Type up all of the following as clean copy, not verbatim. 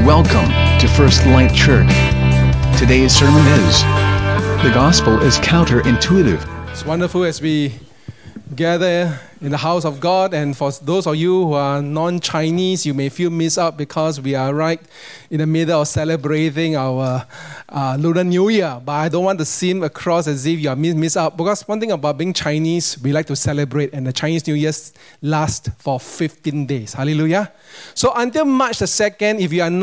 Welcome to First Light Church. Today's sermon is, The Gospel is Counterintuitive. It's wonderful as we gather in the house of God, and for those of you who are non-Chinese, you may feel missed out because we are right in the middle of celebrating our Lunar New Year. But I don't want to seem across as if you are missed out, because one thing about being Chinese, we like to celebrate, and the Chinese New Year lasts for 15 days. Hallelujah. So until March the 2nd, if you are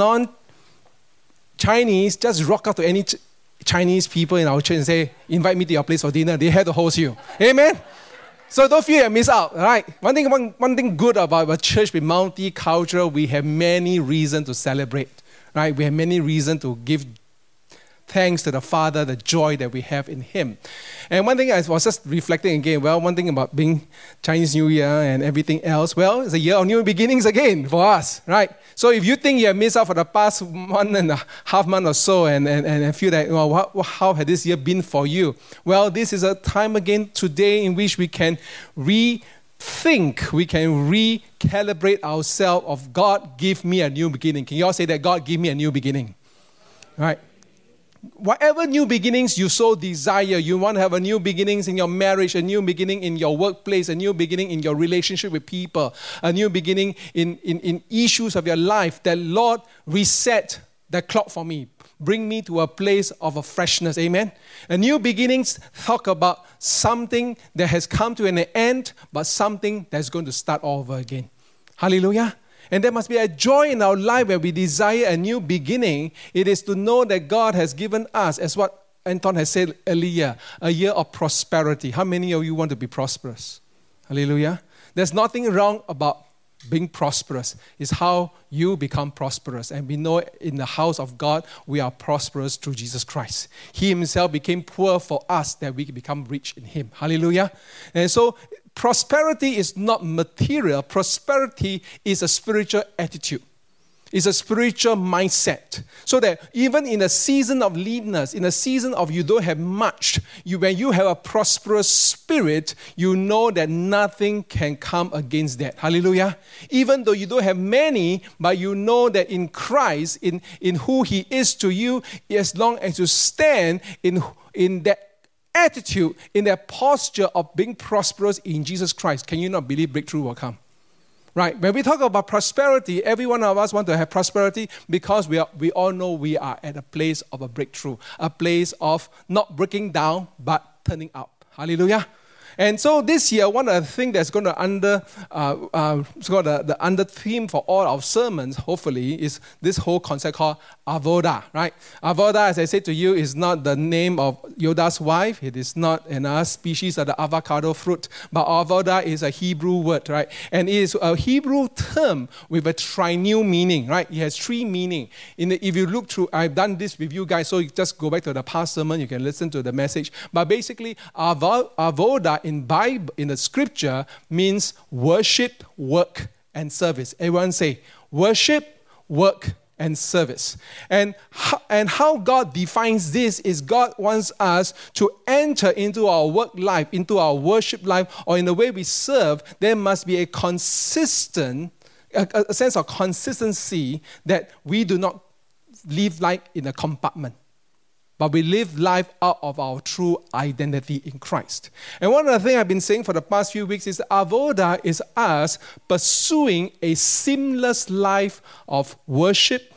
non-Chinese, just rock out to any Chinese people in our church and say, invite me to your place for dinner. They have to host you. Amen. So don't feel you miss out, right? One thing good about our church, with multicultural, we have many reasons to celebrate, right? We have many reasons to give thanks to the Father, the joy that we have in Him. And one thing I was just reflecting again, one thing about being Chinese New Year and everything else, it's a year of new beginnings again for us, right? So if you think you have missed out for the past 1.5 months or so and feel that, how has this year been for you? Well, this is a time again today in which we can rethink, we can recalibrate ourselves of God, give me a new beginning. Can you all say that? God, give me a new beginning, right? Whatever new beginnings you so desire, you want to have a new beginnings in your marriage, a new beginning in your workplace, a new beginning in your relationship with people, a new beginning in issues of your life, that Lord, reset the clock for me. Bring me to a place of a freshness. Amen. A new beginnings talk about something that has come to an end, but something that's going to start all over again. Hallelujah. And there must be a joy in our life when we desire a new beginning. It is to know that God has given us, as what Anton has said earlier, a year of prosperity. How many of you want to be prosperous? Hallelujah. There's nothing wrong about being prosperous. It's how you become prosperous. And we know in the house of God, we are prosperous through Jesus Christ. He Himself became poor for us that we can become rich in Him. Hallelujah. And so prosperity is not material. Prosperity is a spiritual attitude. It's a spiritual mindset. So that even in a season of leanness, in a season of you don't have much, when you have a prosperous spirit, you know that nothing can come against that. Hallelujah. Even though you don't have many, but you know that in Christ, in who He is to you, as long as you stand in that attitude, in that posture of being prosperous in Jesus Christ, can you not believe breakthrough will come? Right? When we talk about prosperity, every one of us want to have prosperity because we all know we are at a place of a breakthrough, a place of not breaking down but turning up. Hallelujah. And so this year, one of the things that's going to the under theme for all our sermons, hopefully, is this whole concept called avoda, right? Avoda, as I said to you, is not the name of Yoda's wife. It is not another species of the avocado fruit. But avoda is a Hebrew word, right? And it is a Hebrew term with a triune meaning, right? It has three meanings. If you look through, I've done this with you guys, so you just go back to the past sermon, you can listen to the message. But basically, avoda in the scripture means worship, work, and service. Everyone say worship, work, and service. And how God defines this is God wants us to enter into our work life, into our worship life, or in the way we serve. There must be a consistent, a sense of consistency, that we do not live like in a compartment, but we live life out of our true identity in Christ. And one of the things I've been saying for the past few weeks is avoda is us pursuing a seamless life of worship,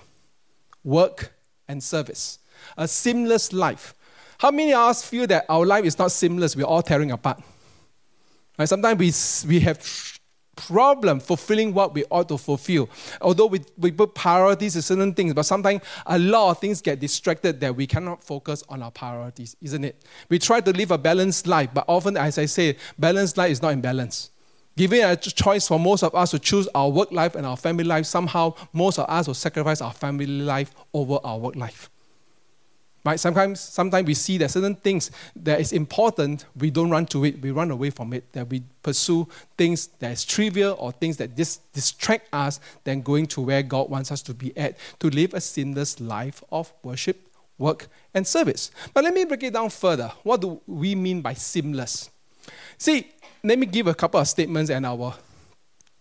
work, and service. A seamless life. How many of us feel that our life is not seamless? We're all tearing apart. Right? Sometimes we have problem fulfilling what we ought to fulfill. Although we put priorities to certain things, but sometimes a lot of things get distracted that we cannot focus on our priorities, isn't it? We try to live a balanced life, but often, as I say, balanced life is not in balance. Given a choice for most of us to choose our work life and our family life, somehow most of us will sacrifice our family life over our work life. Right? Sometimes we see that certain things that is important, we don't run to it, we run away from it, that we pursue things that is trivial or things that just distract us than going to where God wants us to be at, to live a sinless life of worship, work, and service. But let me break it down further. What do we mean by seamless? See, let me give a couple of statements and our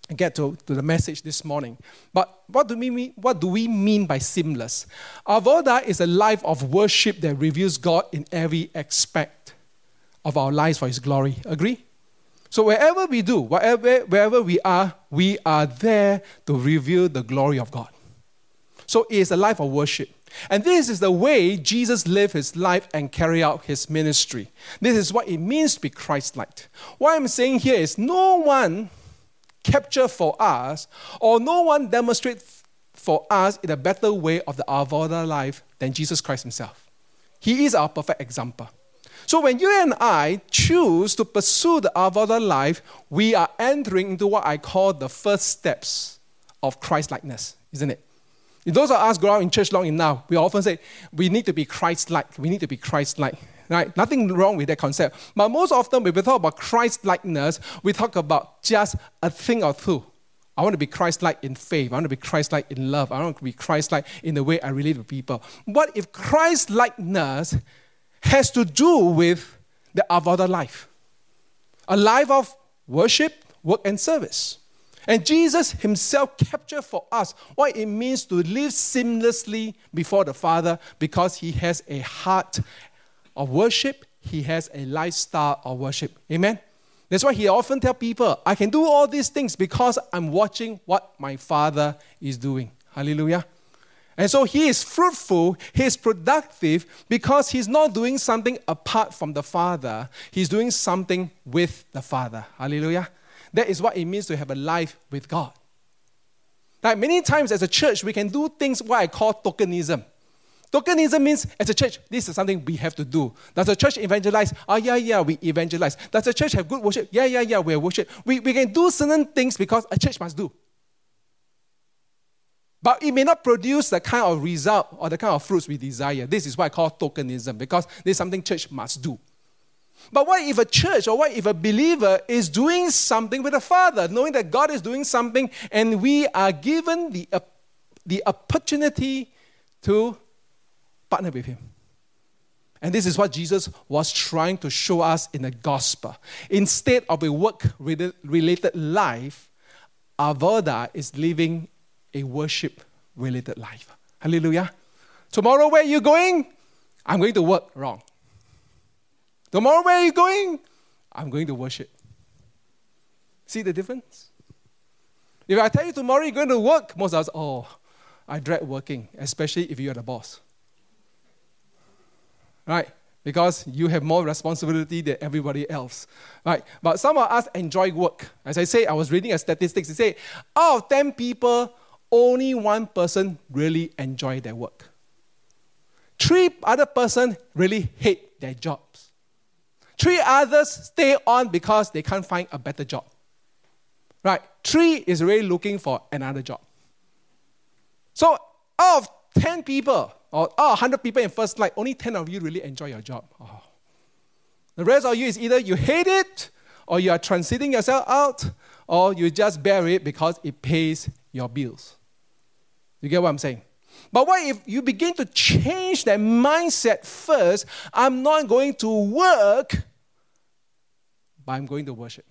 get to the message this morning. But what do we mean by seamless? Avoda is a life of worship that reveals God in every aspect of our lives for His glory. Agree? So wherever we do, wherever we are there to reveal the glory of God. So it is a life of worship. And this is the way Jesus lived His life and carried out His ministry. This is what it means to be Christ-like. What I'm saying here is no one capture for us or no one demonstrate for us in a better way of the Avoda life than Jesus Christ Himself. He is our perfect example. So when you and I choose to pursue the Avoda life, we are entering into what I call the first steps of Christ-likeness, isn't it? If those of us grow up in church long enough, we often say, we need to be Christ-like. We need to be Christ-like. Right? Nothing wrong with that concept. But most often, when we talk about Christ-likeness, we talk about just a thing or two. I want to be Christ-like in faith. I want to be Christ-like in love. I want to be Christ-like in the way I relate to people. What if Christ-likeness has to do with the Avoda life? A life of worship, work, and service. And Jesus Himself captured for us what it means to live seamlessly before the Father because He has a heart of worship. He has a lifestyle of worship. Amen? That's why He often tells people, I can do all these things because I'm watching what my Father is doing. Hallelujah. And so He is fruitful, He is productive because He's not doing something apart from the Father. He's doing something with the Father. Hallelujah. That is what it means to have a life with God. Like many times as a church, we can do things what I call tokenism. Tokenism means, as a church, this is something we have to do. Does the church evangelize? Yeah, we evangelize. Does the church have good worship? Yeah, we have worship. We can do certain things because a church must do. But it may not produce the kind of result or the kind of fruits we desire. This is what I call tokenism because this is something church must do. But what if a church or what if a believer is doing something with the Father, knowing that God is doing something and we are given the opportunity to partner with Him? And this is what Jesus was trying to show us in the gospel. Instead of a work-related life, Avoda is living a worship-related life. Hallelujah. Tomorrow, where are you going? I'm going to work. Wrong. Tomorrow, where are you going? I'm going to worship. See the difference? If I tell you tomorrow you're going to work, most of us, I dread working, especially if you're the boss. Right? Because you have more responsibility than everybody else. Right? But some of us enjoy work. As I say, I was reading a statistics. It said, out of 10 people, only one person really enjoy their work. 3 other person really hate their jobs. 3 others stay on because they can't find a better job. Right? 3 is really looking for another job. So out of 10 people, or 100 people in First Light, only 10 of you really enjoy your job. The rest of you is either you hate it, or you are transiting yourself out, or you just bear it because it pays your bills. You get what I'm saying? But what if you begin to change that mindset first? I'm not going to work, but I'm going to worship.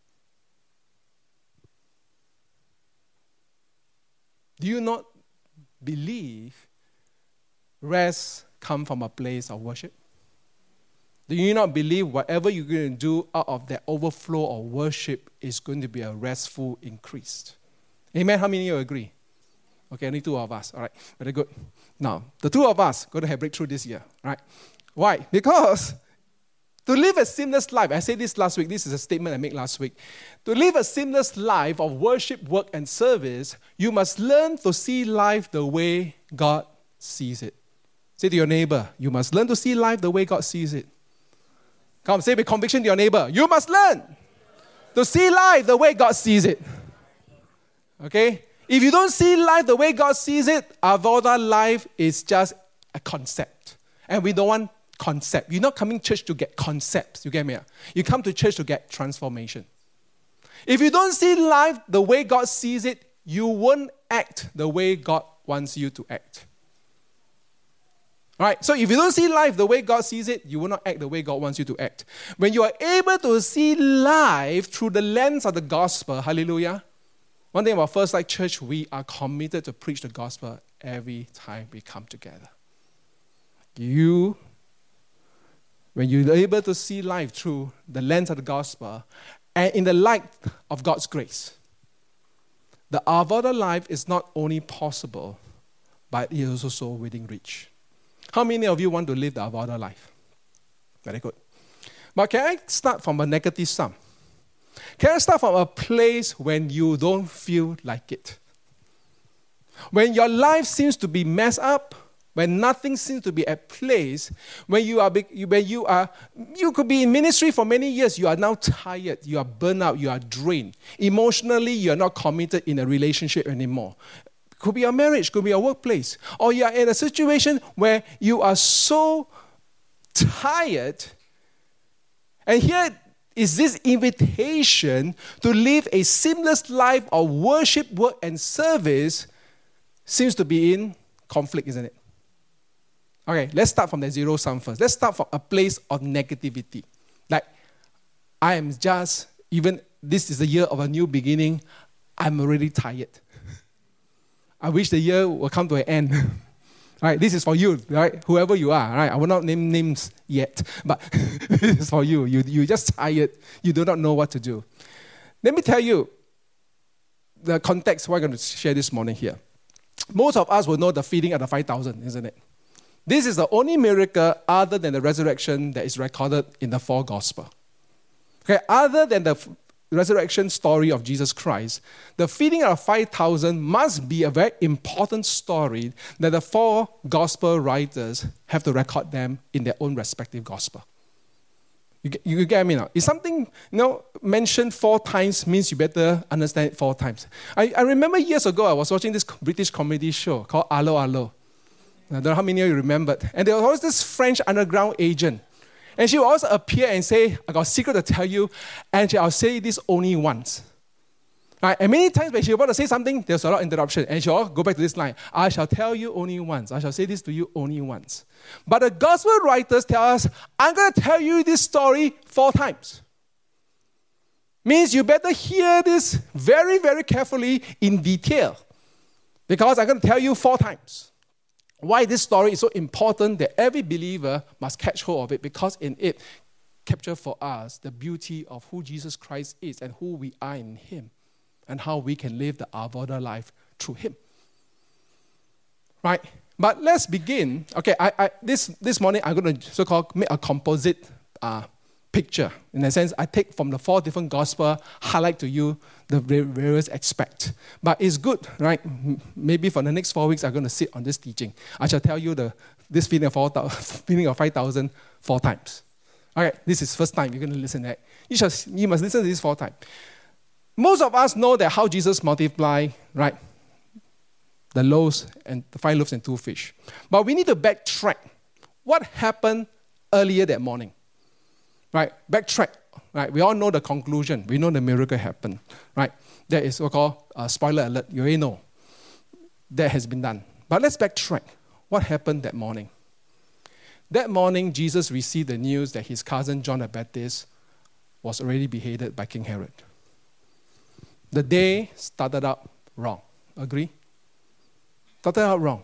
Do you not believe rest comes from a place of worship? Do you not believe whatever you're going to do out of that overflow of worship is going to be a restful increase? Amen? How many of you agree? Okay, only 2 of us. All right, very good. Now, the 2 of us going to have breakthrough this year, right? Why? Because to live a seamless life, I said this last week, this is a statement I made last week. To live a seamless life of worship, work, and service, you must learn to see life the way God sees it. Say to your neighbor, you must learn to see life the way God sees it. Come, say with conviction to your neighbor, you must learn to see life the way God sees it. Okay? If you don't see life the way God sees it, Avoda life is just a concept. And we don't want concept. You're not coming to church to get concepts. You get me? You come to church to get transformation. If you don't see life the way God sees it, you won't act the way God wants you to act. All right? So if you don't see life the way God sees it, you will not act the way God wants you to act. When you are able to see life through the lens of the gospel, hallelujah, One thing about First Light Church, we are committed to preach the gospel every time we come together. When you're able to see life through the lens of the gospel and in the light of God's grace, the Avoda life is not only possible, but it is also so within reach. How many of you want to live the Avoda life? Very good. But can I start from a negative sum? Can I start from a place when you don't feel like it? When your life seems to be messed up, when nothing seems to be at place, when you could be in ministry for many years, you are now tired, you are burnt out, you are drained. Emotionally, you are not committed in a relationship anymore. Could be a marriage, could be a workplace. Or you are in a situation where you are so tired. And here is this invitation to live a seamless life of worship, work, and service seems to be in conflict, isn't it? Okay, let's start from the zero sum first. Let's start from a place of negativity. Like, I am just, even this is the year of a new beginning, I'm already tired. I wish the year will come to an end. Right, this is for you, right? Whoever you are, right? I will not name names yet, but this is for you. You're just tired. You do not know what to do. Let me tell you the context we're going to share this morning here. Most of us will know the feeding of the 5,000, isn't it? This is the only miracle other than the resurrection that is recorded in the four Gospels. Okay, other than the resurrection story of Jesus Christ, the feeding of 5,000 must be a very important story that the four Gospel writers have to record them in their own respective Gospel. You get me now? It's something mentioned 4 times means you better understand it 4 times. I remember years ago I was watching this British comedy show called Allo Allo. I don't know how many of you remembered. And there was always this French underground agent. And she would always appear and say, I got a secret to tell you, and I'll say this only once. Right? And many times when she was about to say something, there's a lot of interruption. And she'll go back to this line, I shall tell you only once. I shall say this to you only once. But the gospel writers tell us, I'm going to tell you this story 4 times. Means you better hear this very, very carefully in detail. Because I'm going to tell you 4 times. Why this story is so important that every believer must catch hold of it, because in it capture for us the beauty of who Jesus Christ is and who we are in Him and how we can live the Avoda life through Him. Right? But let's begin. Okay, this morning I'm going to so-called make a composite picture. In a sense, I take from the 4 different Gospels, highlight to you the various aspects. But it's good, right? Maybe for the next 4 weeks, I'm going to sit on this teaching. I shall tell you this feeding of 5,000 4 times. All right, this is first time you're going to listen to that. You must listen to this 4 times. Most of us know that how Jesus multiplied, right? The loaves and the 5 loaves and 2 fish. But we need to backtrack. What happened earlier that morning? Right, backtrack. Right, we all know the conclusion. We know the miracle happened. Right, that is so-called spoiler alert. You already know that has been done. But let's backtrack. What happened that morning? That morning, Jesus received the news that his cousin John the Baptist was already beheaded by King Herod. The day started out wrong. Agree? Started out wrong.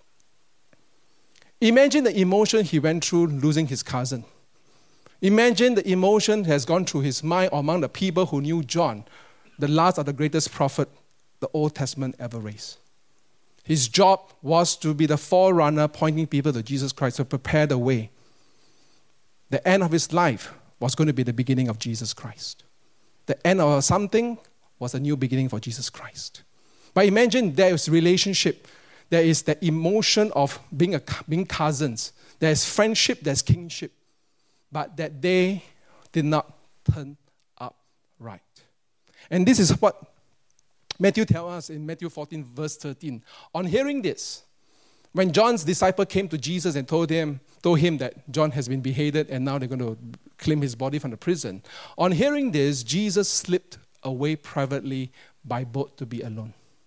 Imagine the emotion he went through losing his cousin. Imagine the emotion has gone through his mind among the people who knew John, the last of the greatest prophet the Old Testament ever raised. His job was to be the forerunner pointing people to Jesus Christ, to prepare the way. The end of his life was going to be the beginning of Jesus Christ. The end of something was a new beginning for Jesus Christ. But imagine there is relationship. There is the emotion of being cousins. There is friendship, there's kingship. But that day did not turn up right. And this is what Matthew tells us in Matthew 14, verse 13. On hearing this, when John's disciple came to Jesus and told him that John has been beheaded and now they're going to claim his body from the prison. On hearing this, Jesus slipped away privately by boat to be alone.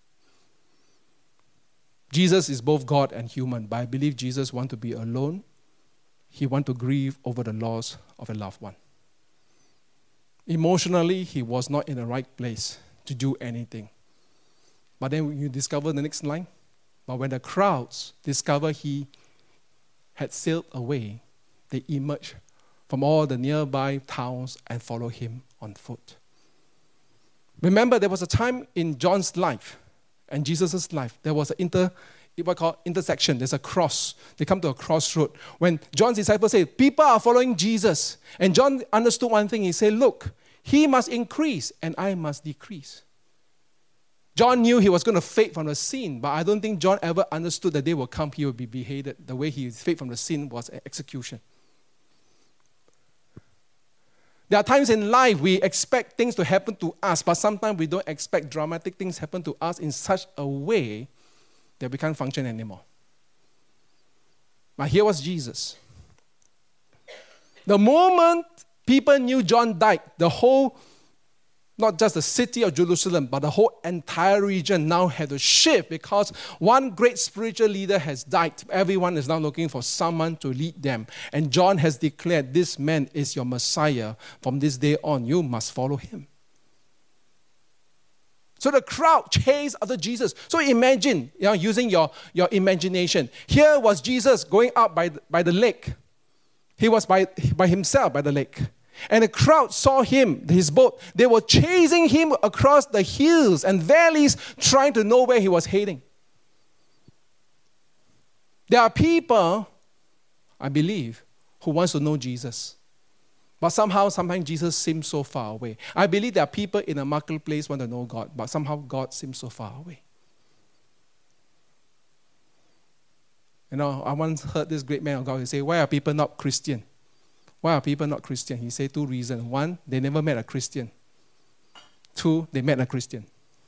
Jesus is both God and human, but I believe Jesus wants to be alone. He wants to grieve over the loss of a loved one. Emotionally, he was not in the right place to do anything. But then you discover the next line. But when the crowds discover he had sailed away, they emerged from all the nearby towns and followed him on foot. Remember, there was a time in John's life and Jesus' life, there was an intersection. There's a cross. They come to a crossroad. When John's disciples say, people are following Jesus. And John understood one thing. He said, look, he must increase and I must decrease. John knew he was going to fade from the scene, but I don't think John ever understood that day will come, he will be beheaded. The way he faded from the scene was an execution. There are times in life we expect things to happen to us, but sometimes we don't expect dramatic things happen to us in such a way that we can't function anymore. But here was Jesus. The moment people knew John died, the whole, not just the city of Jerusalem, but the whole entire region now had to shift because one great spiritual leader has died. Everyone is now looking for someone to lead them. And John has declared, this man is your Messiah. From this day on, you must follow him. So the crowd chased after Jesus. So imagine, using your imagination. Here was Jesus going out by the lake. He was by himself by the lake. And the crowd saw him, his boat. They were chasing him across the hills and valleys, trying to know where he was heading. There are people, I believe, who wants to know Jesus. But sometimes Jesus seems so far away. I believe there are people in the marketplace who want to know God, but somehow God seems so far away. I once heard this great man of God say, why are people not Christian? Why are people not Christian? He said 2 reasons. 1, they never met a Christian. 2, they met a Christian.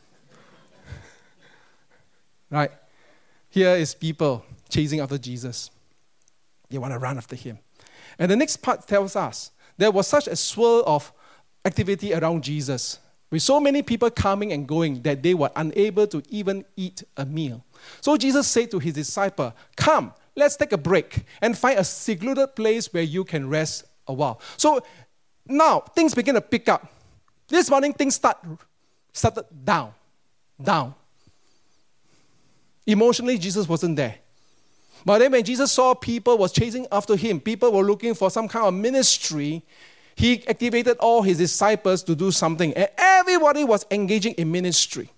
Right? Here is people chasing after Jesus. They want to run after him. And the next part tells us, there was such a swirl of activity around Jesus, with so many people coming and going that they were unable to even eat a meal. So Jesus said to his disciple, come, let's take a break and find a secluded place where you can rest a while. So now things begin to pick up. This morning things started down. Emotionally, Jesus wasn't there. But then when Jesus saw people was chasing after him, people were looking for some kind of ministry, he activated all his disciples to do something. And everybody was engaging in ministry.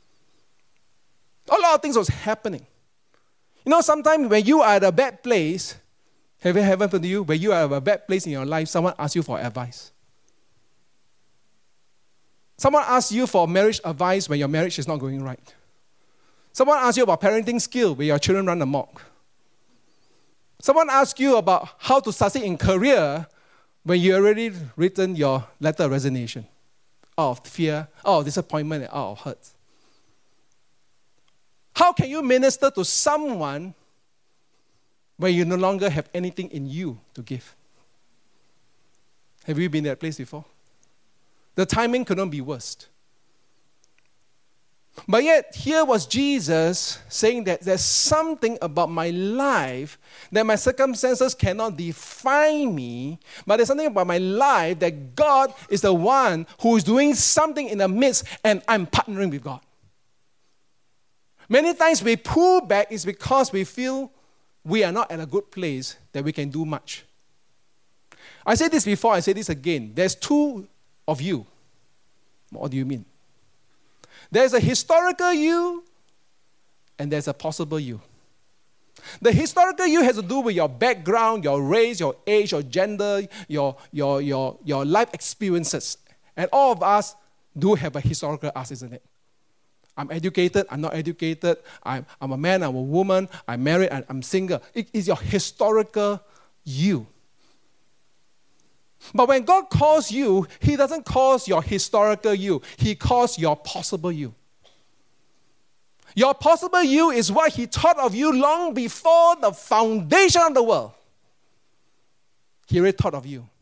A lot of things was happening. Sometimes when you are at a bad place, have it happened to you? When you are at a bad place in your life, someone asks you for advice. Someone asks you for marriage advice when your marriage is not going right. Someone asks you about parenting skill when your children run amok. Someone asks you about how to succeed in career when you already written your letter of resignation out of fear, out of disappointment, and out of hurt. How can you minister to someone when you no longer have anything in you to give? Have you been in that place before? The timing couldn't be worse. But yet, here was Jesus saying that there's something about my life that my circumstances cannot define me, but there's something about my life that God is the one who is doing something in the midst, and I'm partnering with God. Many times we pull back is because we feel we are not at a good place that we can do much. I said this before, I say this again. There's 2 of you. What do you mean? There's a historical you, and there's a possible you. The historical you has to do with your background, your race, your age, your gender, your life experiences. And all of us do have a historical us, isn't it? I'm educated, I'm not educated, I'm a man, I'm a woman, I'm married, I'm single. It is your historical you. But when God calls you, he doesn't call your historical you. He calls your possible you. Your possible you is what he thought of you long before the foundation of the world. He already thought of you.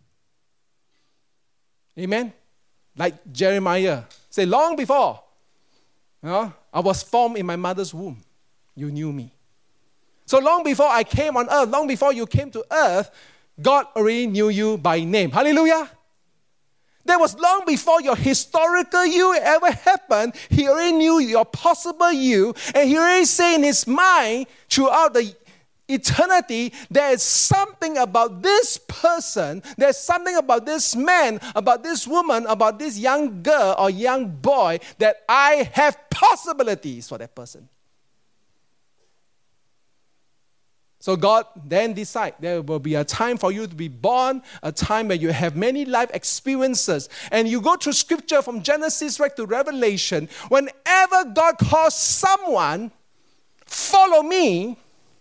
Amen? Like Jeremiah said, long before I was formed in my mother's womb, you knew me. So long before I came on earth, long before you came to earth, God already knew you by name. Hallelujah. That was long before your historical you ever happened. He already knew your possible you, and he already said in his mind throughout the eternity, there is something about this person, there's something about this man, about this woman, about this young girl or young boy that I have possibilities for that person. So God then decides there will be a time for you to be born, a time where you have many life experiences. And you go through scripture from Genesis right to Revelation. Whenever God calls someone, follow me,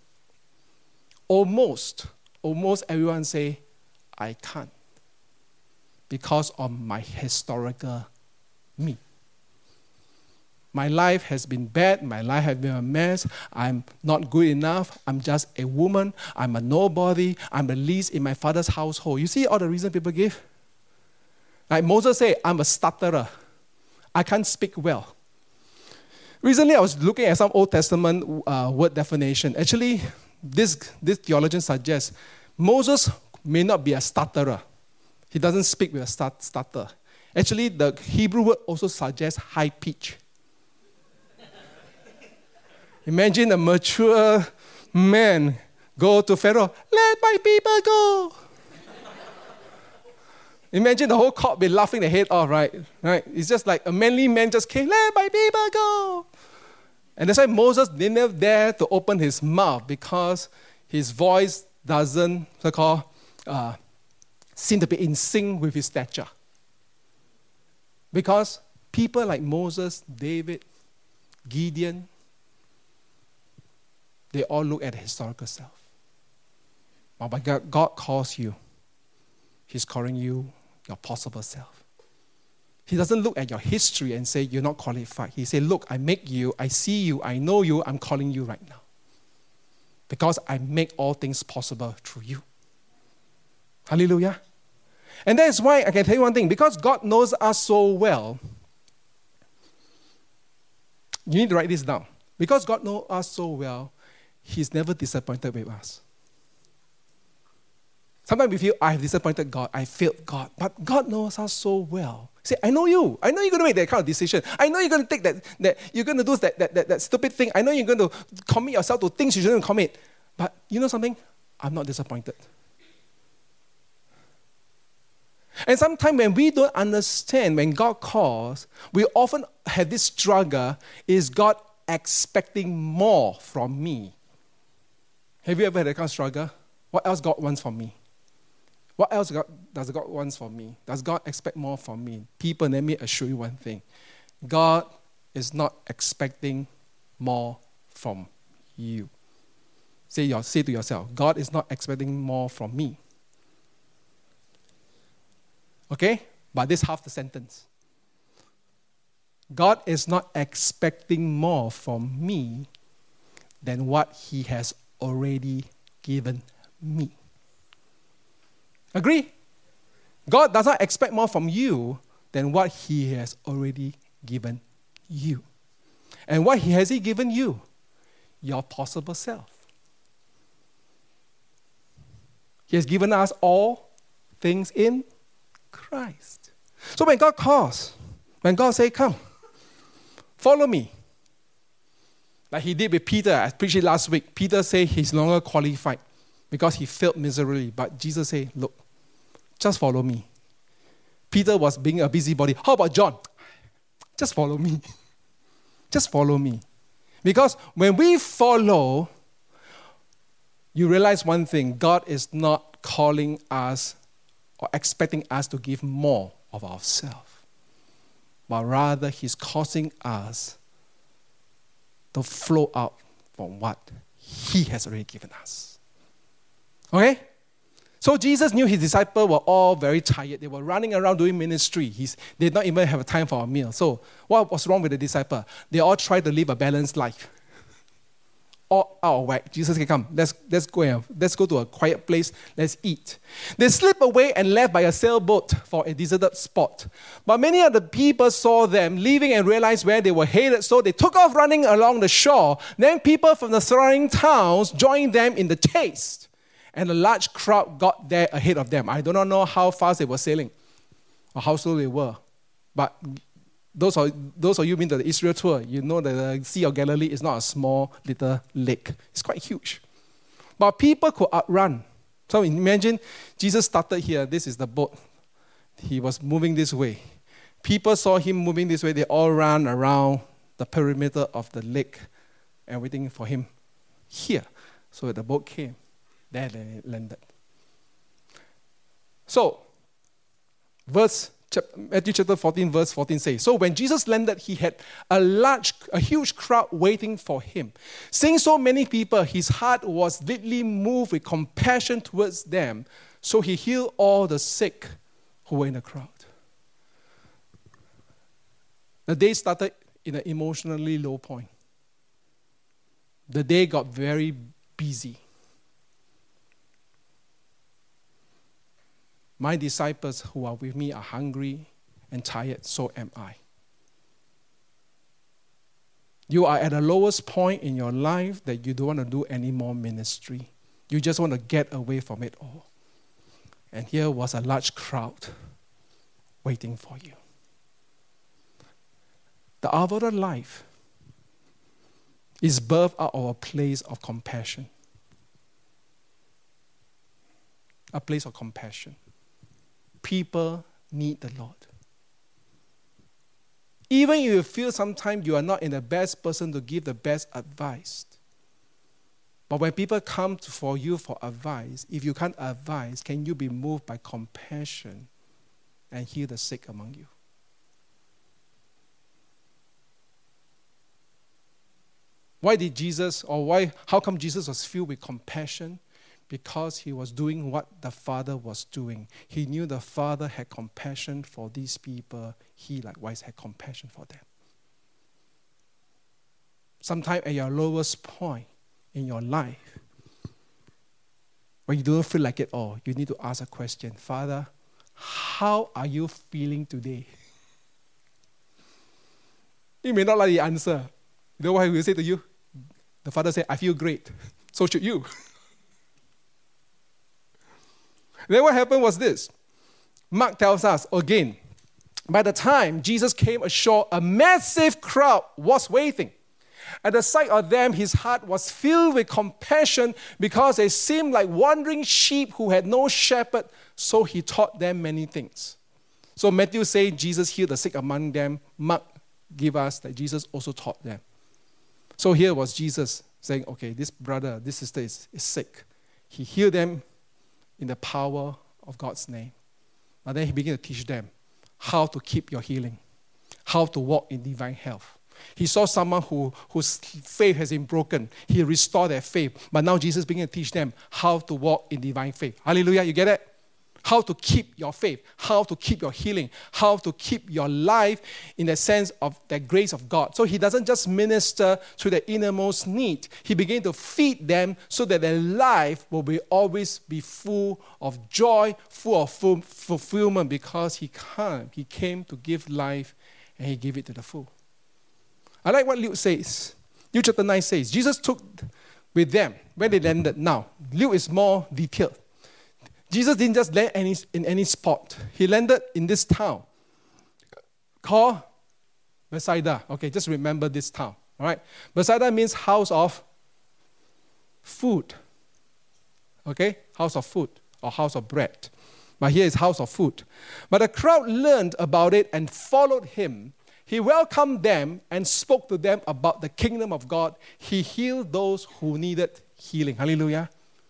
almost everyone say, I can't. Because of my historical me. My life has been bad. My life has been a mess. I'm not good enough. I'm just a woman. I'm a nobody. I'm the least in my father's household. You see all the reasons people give? Like Moses said, I'm a stutterer. I can't speak well. Recently, I was looking at some Old Testament word definition. Actually, this theologian suggests Moses may not be a stutterer. He doesn't speak with a stutter. Actually, the Hebrew word also suggests high pitch. Imagine a mature man go to Pharaoh, let my people go. Imagine the whole court be laughing their head off, right? It's just like a manly man just came, let my people go. And that's why Moses didn't dare to open his mouth because his voice doesn't seem to be in sync with his stature. Because people like Moses, David, Gideon, they all look at the historical self. But when God calls you, He's calling you your possible self. He doesn't look at your history and say, you're not qualified. He said, look, I make you, I see you, I know you, I'm calling you right now. Because I make all things possible through you. Hallelujah. And that's why I can tell you one thing, because God knows us so well, you need to write this down. Because God knows us so well, He's never disappointed with us. Sometimes we feel, I have disappointed God, I failed God. But God knows us so well. Say, I know you. I know you're going to make that kind of decision. I know you're going to take that you're going to do that stupid thing. I know you're going to commit yourself to things you shouldn't commit. But you know something? I'm not disappointed. And sometimes when we don't understand, when God calls, we often have this struggle, is God expecting more from me? Have you ever had that kind of struggle? What else God wants from me? What else does God want from me? Does God expect more from me? People, let me assure you one thing. God is not expecting more from you. Say to yourself, God is not expecting more from me. Okay? But this half the sentence. God is not expecting more from me than what He has already given me. Agree? God does not expect more from you than what He has already given you. And what has He given you? Your possible self. He has given us all things in Christ. So when God calls, when God says, come, follow me. Like He did with Peter, I preached it last week. Peter said he's no longer qualified because he failed miserably. But Jesus said, look, just follow me. Peter was being a busybody. How about John? Just follow me. Just follow me. Because when we follow, you realize one thing. God is not calling us or expecting us to give more of ourselves. But rather, He's causing us to flow out from what He has already given us. Okay? So Jesus knew His disciples were all very tired. They were running around doing ministry. They did not even have time for a meal. So what was wrong with the disciples? They all tried to live a balanced life. All out of whack. Jesus said, come, let's go to a quiet place. Let's eat. They slipped away and left by a sailboat for a deserted spot. But many of the people saw them leaving and realized where they were headed. So they took off running along the shore. Then people from the surrounding towns joined them in the chase. And a large crowd got there ahead of them. I do not know how fast they were sailing. or how slow they were. But those of you been to the Israel tour, you know that the Sea of Galilee is not a small little lake. It's quite huge. But people could outrun. So imagine Jesus started here. This is the boat. He was moving this way. People saw him moving this way. They all ran around the perimeter of the lake and waiting for him here. So the boat came. There they landed. So, Matthew chapter 14, verse 14 says, so when Jesus landed, he had a huge crowd waiting for him. Seeing so many people, his heart was deeply moved with compassion towards them. So he healed all the sick who were in the crowd. The day started in an emotionally low point. The day got very busy. My disciples who are with me are hungry and tired, so am I. You are at the lowest point in your life that you don't want to do any more ministry. You just want to get away from it all. And here was a large crowd waiting for you. The Avada life is birthed out of a place of compassion. A place of compassion. People need the Lord. Even if you feel sometimes you are not in the best person to give the best advice, but when people come for you for advice, if you can't advise, can you be moved by compassion and heal the sick among you? How come Jesus was filled with compassion? Because he was doing what the Father was doing. He knew the Father had compassion for these people. He likewise had compassion for them. Sometimes at your lowest point in your life, when you don't feel like it all, you need to ask a question. Father, how are you feeling today? You may not like the answer. You know what he will say to you? The Father said, I feel great. So should you. Then what happened was this. Mark tells us again, by the time Jesus came ashore, a massive crowd was waiting. At the sight of them, his heart was filled with compassion because they seemed like wandering sheep who had no shepherd, so he taught them many things. So Matthew says Jesus healed the sick among them. Mark gives us that Jesus also taught them. So here was Jesus saying, okay, this brother, this sister is sick. He healed them in the power of God's name. But then he began to teach them how to keep your healing, how to walk in divine health. He saw someone whose faith has been broken. He restored their faith. But now Jesus began to teach them how to walk in divine faith. Hallelujah, you get it? How to keep your faith, how to keep your healing, how to keep your life in the sense of the grace of God. So he doesn't just minister to the innermost need. He began to feed them so that their life will always be full of joy, full of fulfillment, because he came to give life and he gave it to the full. I like what Luke says. Luke chapter 9 says, Jesus took with them where they landed. Now, Luke is more detailed. Jesus didn't just land in any spot. He landed in this town called Bethsaida. Okay, just remember this town. All right, Bethsaida means house of food. Okay, house of food or house of bread. But here is house of food. But the crowd learned about it and followed him. He welcomed them and spoke to them about the kingdom of God. He healed those who needed healing. Hallelujah.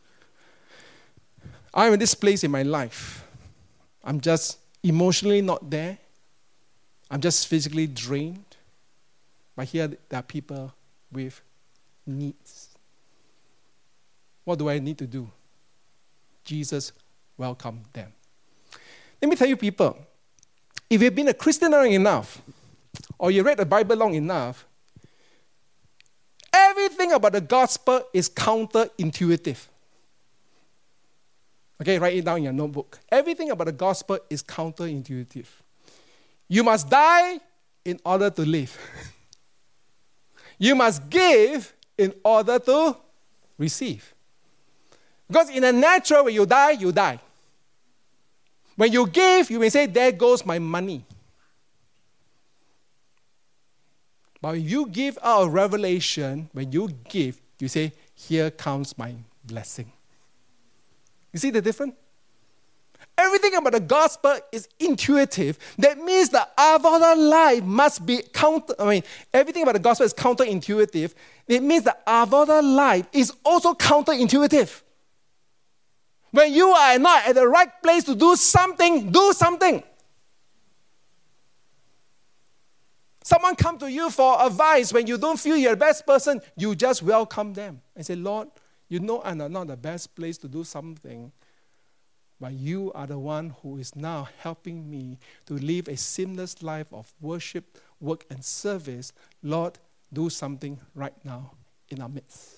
I'm in this place in my life. I'm just emotionally not there. I'm just physically drained. But here there are people with needs. What do I need to do? Jesus welcomed them. Let me tell you, people, if you've been a Christian long enough, or you read the Bible long enough, everything about the gospel is counterintuitive. Okay, write it down in your notebook. Everything about the gospel is counterintuitive. You must die in order to live. You must give in order to receive. Because in a natural way, you die, you die. When you give, you may say, there goes my money. But when you give out of revelation, when you give, you say, here comes my blessing. You see the difference? Everything about the gospel is intuitive. That means the other life must be everything about the gospel is counterintuitive. It means the other life is also counterintuitive. When you are not at the right place to do something, do something. Someone come to you for advice when you don't feel you're the best person, you just welcome them and say, Lord, you know I'm not the best place to do something, but you are the one who is now helping me to live a seamless life of worship, work, and service. Lord, do something right now in our midst.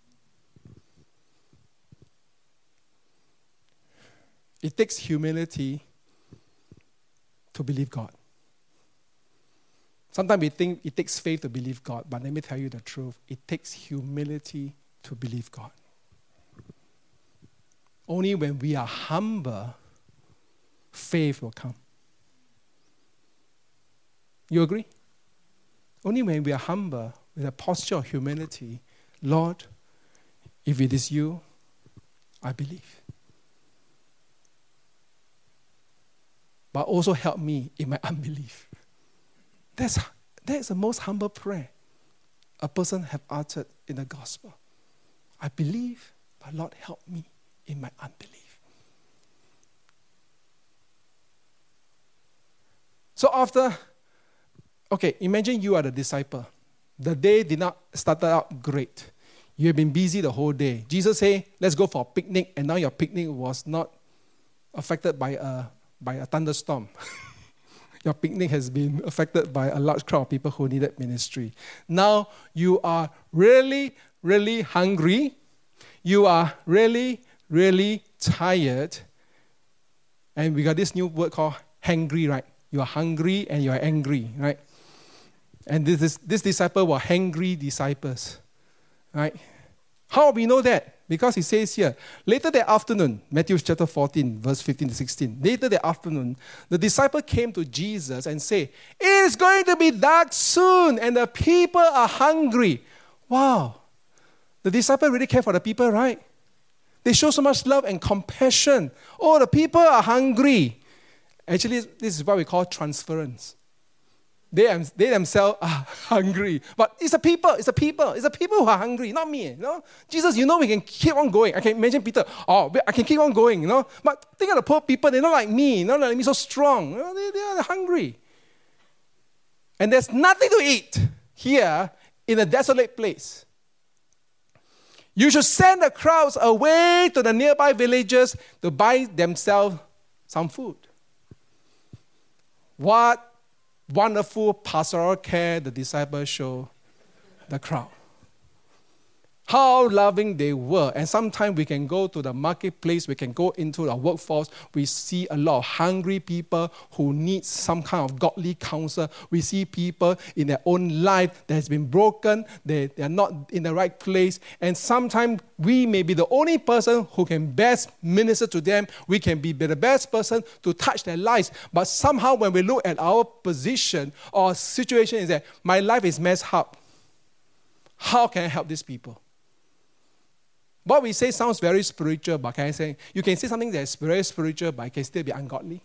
It takes humility to believe God. Sometimes we think it takes faith to believe God, but let me tell you the truth. It takes humility to believe God. Only when we are humble, faith will come. You agree? Only when we are humble, with a posture of humility, Lord, if it is you, I believe. But also help me in my unbelief. That's the most humble prayer a person have uttered in the gospel. I believe, but Lord, help me in my unbelief. So imagine you are the disciple. The day did not start out great. You have been busy the whole day. Jesus said, let's go for a picnic, and now your picnic was not affected by a thunderstorm. Your picnic has been affected by a large crowd of people who needed ministry. Now you are really, really hungry. You are really, really tired. And we got this new word called hangry, right? You are hungry and you are angry, right? And this disciple were hangry disciples, right? How we know that? Because it says here, later that afternoon, Matthew chapter 14, verse 15 to 16. Later that afternoon, the disciple came to Jesus and said, it is going to be dark soon and the people are hungry. Wow. The disciple really care for the people, right? They show so much love and compassion. Oh, the people are hungry. Actually, this is what we call transference. They themselves are hungry. But it's the people who are hungry, not me. You know? Jesus, you know we can keep on going. I can imagine Peter, I can keep on going, you know. But think of the poor people, they're not like me, not like me so strong. You know, they are hungry. And there's nothing to eat here in a desolate place. You should send the crowds away to the nearby villages to buy themselves some food. What wonderful pastoral care the disciples show the crowd. How loving they were. And sometimes we can go to the marketplace, we can go into the workforce, we see a lot of hungry people who need some kind of godly counsel. We see people in their own life that has been broken, they are not in the right place. And sometimes we may be the only person who can best minister to them. We can be the best person to touch their lives. But somehow when we look at our position or situation is that my life is messed up. How can I help these people? What we say sounds very spiritual, but can I say, you can say something that is very spiritual, but it can still be ungodly.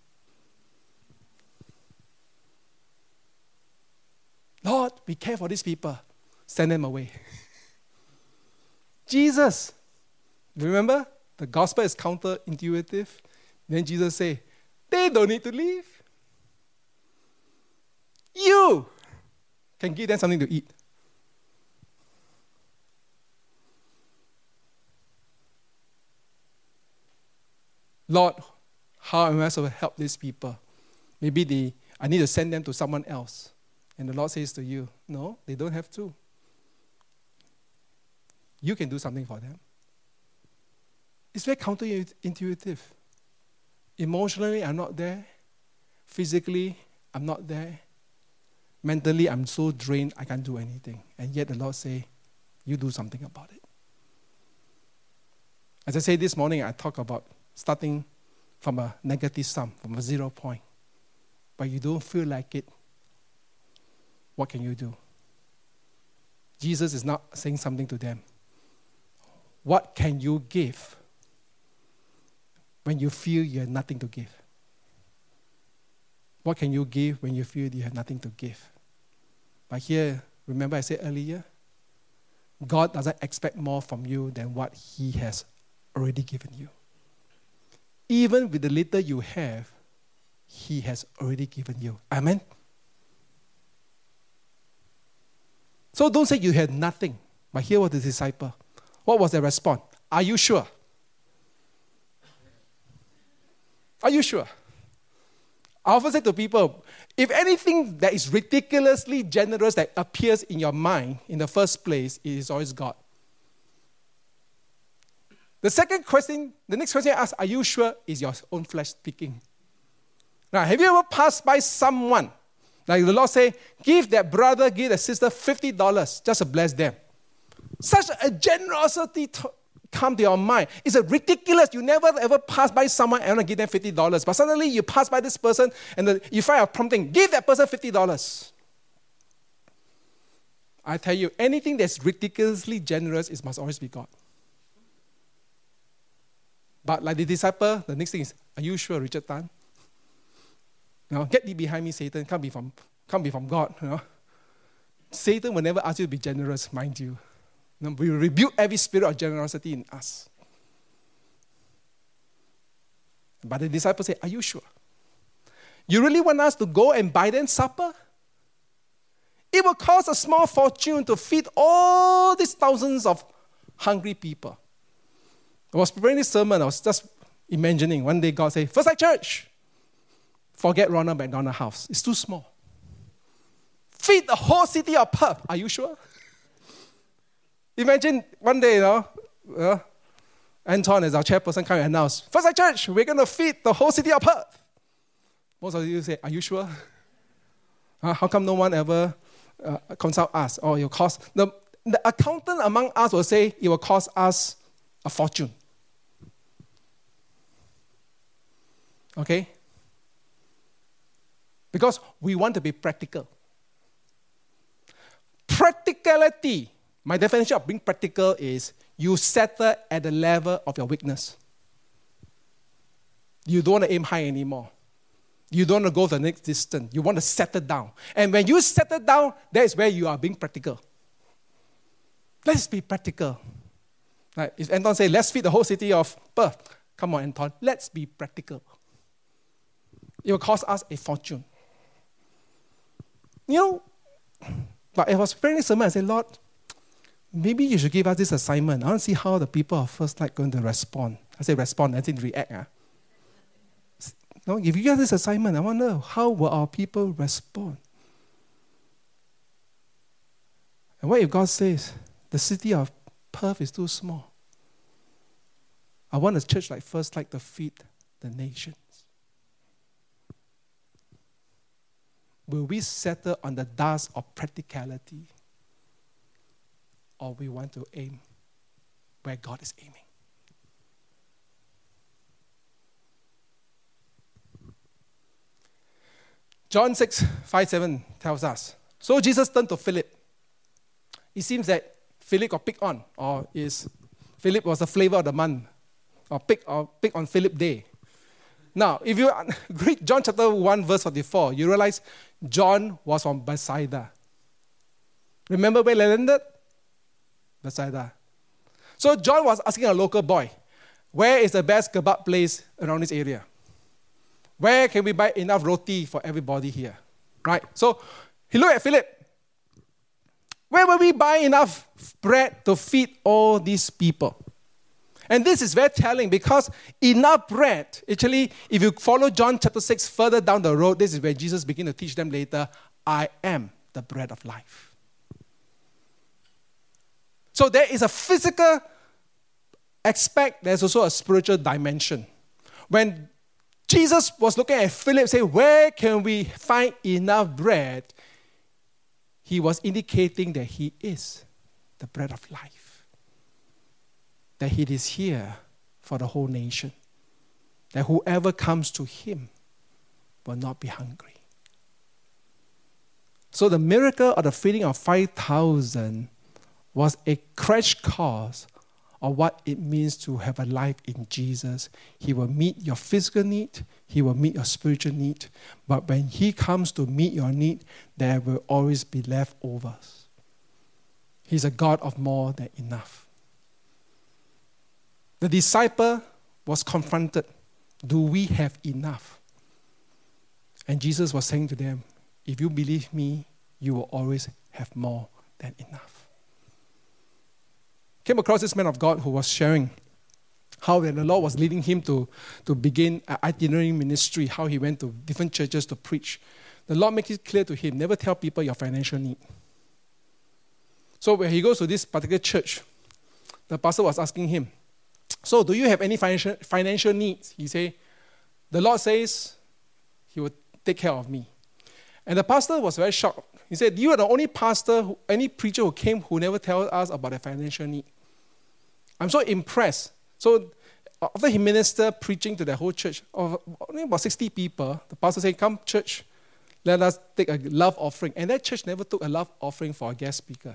Lord, we care for these people. Send them away. Jesus, remember, the gospel is counterintuitive. Then Jesus say, they don't need to leave. You can give them something to eat. Lord, how am I supposed to help these people? Maybe I need to send them to someone else. And the Lord says to you, no, they don't have to. You can do something for them. It's very counterintuitive. Emotionally, I'm not there. Physically, I'm not there. Mentally, I'm so drained, I can't do anything. And yet the Lord say, you do something about it. As I said this morning, I talk about starting from a negative sum, from a 0 point, but you don't feel like it, what can you do? Jesus is not saying something to them. What can you give when you feel you have nothing to give? What can you give when you feel you have nothing to give? But here, remember I said earlier, God doesn't expect more from you than what He has already given you. Even with the little you have, He has already given you. Amen? So don't say you had nothing. But here was the disciple. What was their response? Are you sure? Are you sure? I often say to people, if anything that is ridiculously generous that appears in your mind in the first place, it is always God. The next question I ask, are you sure, is your own flesh speaking? Now, have you ever passed by someone, like the Lord say, give that brother, give that sister $50 just to bless them? Such a generosity come to your mind. It's a ridiculous. You never ever pass by someone and want to give them $50. But suddenly you pass by this person and you find a prompting, give that person $50. I tell you, anything that's ridiculously generous, it must always be God. But like the disciple, the next thing is, are you sure, Richard Tan? Get thee behind me, Satan. Can't be from God. Satan will never ask you to be generous, mind you. We rebuke every spirit of generosity in us. But the disciples say, are you sure? You really want us to go and buy them supper? It will cost a small fortune to feed all these thousands of hungry people. I was preparing this sermon, I was just imagining, one day God said, First Light Church, forget Ronald McDonald House. It's too small. Feed the whole city of Perth. Are you sure? Imagine one day, Anton as our chairperson come and announce, First Light Church, we're going to feed the whole city of Perth. Most of you say, are you sure? How come no one ever consult us? Or it will cost, the accountant among us will say it will cost us a fortune. Okay? Because we want to be practical. Practicality. My definition of being practical is you settle at the level of your weakness. You don't want to aim high anymore. You don't want to go the next distance. You want to settle down. And when you settle down, that is where you are being practical. Let's be practical. Right? If Anton says, let's feed the whole city of Perth. Come on, Anton, let's be practical. It will cost us a fortune. But I was preparing this sermon, I said, Lord, maybe you should give us this assignment. I want to see how the people of First Light going to respond. I say respond, I didn't react. No, if you get this assignment, I wonder how will our people respond? And what if God says, the city of Perth is too small? I want a church like First Light to feed the nations. Will we settle on the dust of practicality? Or we want to aim where God is aiming? John 6:5-7 tells us. So Jesus turned to Philip. It seems that Philip got picked on, or Philip was the flavor of the month, or picked on Philip Day. Now, if you read John chapter 1, verse 44, you realize John was from Bethsaida. Remember where they landed? Bethsaida. So John was asking a local boy, where is the best kebab place around this area? Where can we buy enough roti for everybody here? Right? So he looked at Philip. Where will we buy enough bread to feed all these people? And this is very telling because enough bread, actually, if you follow John chapter 6 further down the road, this is where Jesus began to teach them later, I am the bread of life. So there is a physical aspect, there's also a spiritual dimension. When Jesus was looking at Philip, saying, where can we find enough bread? He was indicating that he is the bread of life. That he is here for the whole nation. that whoever comes to him will not be hungry. So the miracle of the feeding of 5,000 was a crash course of what it means to have a life in Jesus. He will meet your physical need. He will meet your spiritual need. But when he comes to meet your need, there will always be leftovers. He's a God of more than enough. The disciple was confronted. Do we have enough? And Jesus was saying to them, if you believe me, you will always have more than enough. Came across this man of God who was sharing how when the Lord was leading him to begin an itinerary ministry, how he went to different churches to preach. The Lord makes it clear to him, never tell people your financial need. So when he goes to this particular church, the pastor was asking him, so do you have any financial needs? He said, the Lord says he will take care of me. And the pastor was very shocked. He said, you are the only pastor, any preacher who came who never tells us about their financial need. I'm so impressed. So after he ministered preaching to the whole church, only about 60 people, the pastor said, come church, let us take a love offering. And that church never took a love offering for a guest speaker.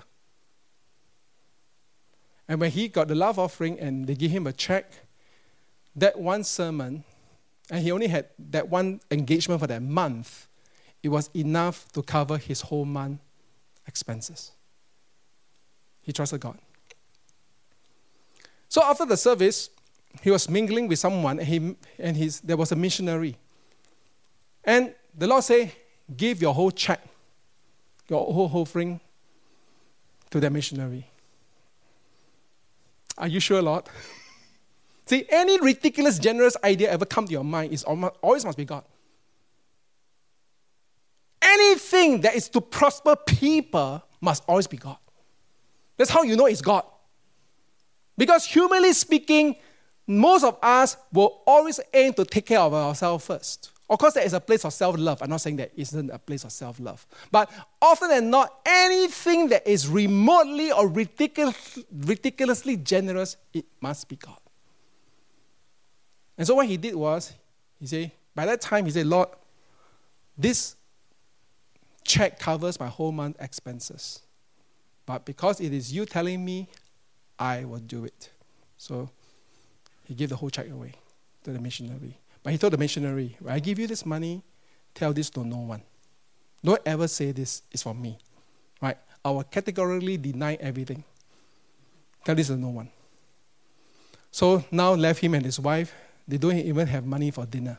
And when he got the love offering and they gave him a check, that one sermon, and he only had that one engagement for that month, it was enough to cover his whole month expenses. He trusted God. So after the service, he was mingling with someone, and there was a missionary. And the Lord said, give your whole check, your whole offering to that missionary. Are you sure, Lord? See, any ridiculous, generous idea ever come to your mind is always must be God. Anything that is to prosper people must always be God. That's how you know it's God. Because humanly speaking, most of us will always aim to take care of ourselves first. Of course, there is a place of self-love. I'm not saying that isn't a place of self-love. But often than not, anything that is remotely or ridiculously generous, it must be God. And so what he did was, by that time, he said, Lord, this check covers my whole month expenses. But because it is you telling me, I will do it. So he gave the whole check away to the missionary. But he told the missionary, when I give you this money, tell this to no one. Don't ever say this is for me. Right? I will categorically deny everything. Tell this to no one. So now left him and his wife. They don't even have money for dinner.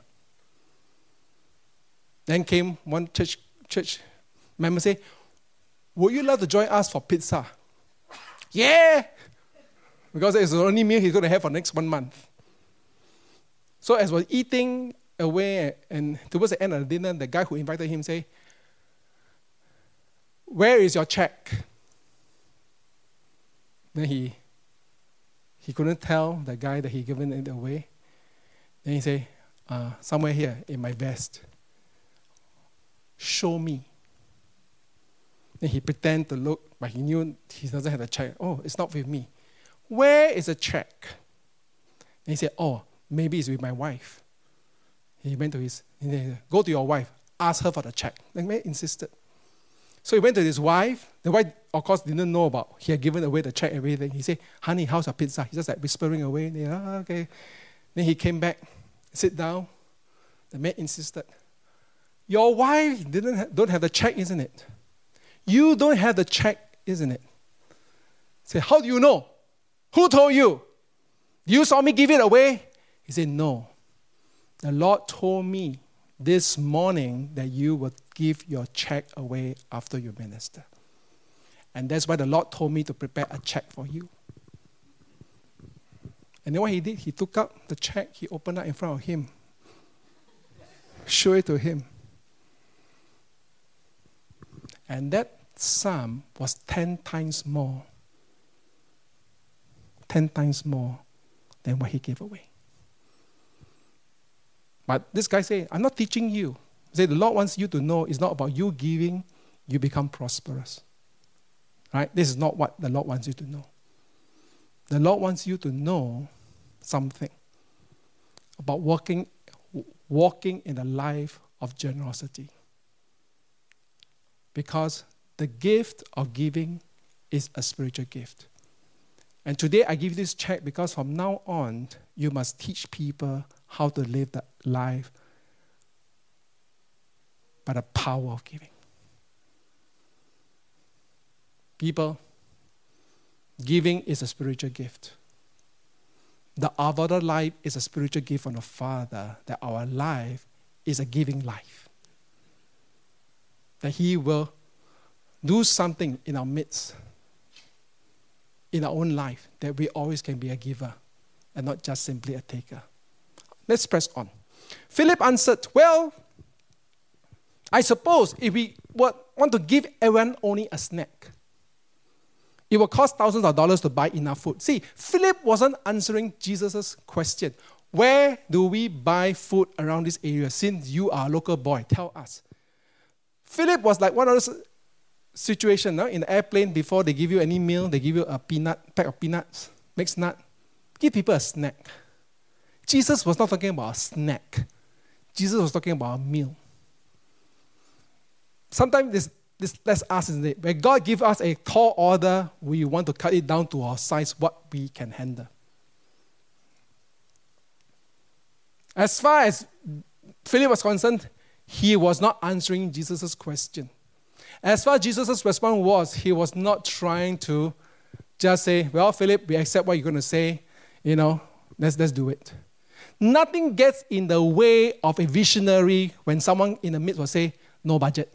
Then came one church member say, would you love to join us for pizza? Yeah! Because it's the only meal he's going to have for the next 1 month. So as we're eating away, and towards the end of the dinner, the guy who invited him say, where is your check? Then he couldn't tell the guy that he given it away. Then he say, somewhere here in my vest. Show me. Then he pretended to look, but he knew he doesn't have the check. Oh, it's not with me. Where is the check? And he said, oh, maybe it's with my wife. He went to he said, go to your wife, ask her for the check. The man insisted. So he went to his wife. The wife, of course, didn't know about he had given away the check, everything. He said, honey, how's your pizza? He's just like whispering away. They, okay. Then he came back, sit down. The man insisted, your wife don't have the check, isn't it? You don't have the check, isn't it? Say, how do you know? Who told you? You saw me give it away? He said, no. The Lord told me this morning that you would give your check away after you minister. And that's why the Lord told me to prepare a check for you. And then what he did, he took up the check, he opened it in front of him. Show it to him. And that sum was 10 times more. 10 times more than what he gave away. But this guy said, I'm not teaching you. He said, the Lord wants you to know it's not about you giving, you become prosperous. Right? This is not what the Lord wants you to know. The Lord wants you to know something. about walking in the life of generosity. Because the gift of giving is a spiritual gift. And today I give this check because from now on, you must teach people how to live that life by the power of giving. People, giving is a spiritual gift. The Avada life is a spiritual gift from the Father, that our life is a giving life. That He will do something in our midst, in our own life, that we always can be a giver and not just simply a taker. Let's press on. Philip answered, well, I suppose if we want to give everyone only a snack, it will cost thousands of dollars to buy enough food. See, Philip wasn't answering Jesus' question. Where do we buy food around this area? Since you are a local boy, tell us. Philip was like one of those situations, no? In the airplane, before they give you any meal, they give you a pack of peanuts, mixed nut. Give people a snack. Jesus was not talking about a snack. Jesus was talking about a meal. Sometimes let's ask, isn't it? When God gives us a tall order, we want to cut it down to our size, what we can handle. As far as Philip was concerned, he was not answering Jesus' question. As far as Jesus' response was, he was not trying to just say, well, Philip, we accept what you're going to say. Let's do it. Nothing gets in the way of a visionary when someone in the midst will say, no budget.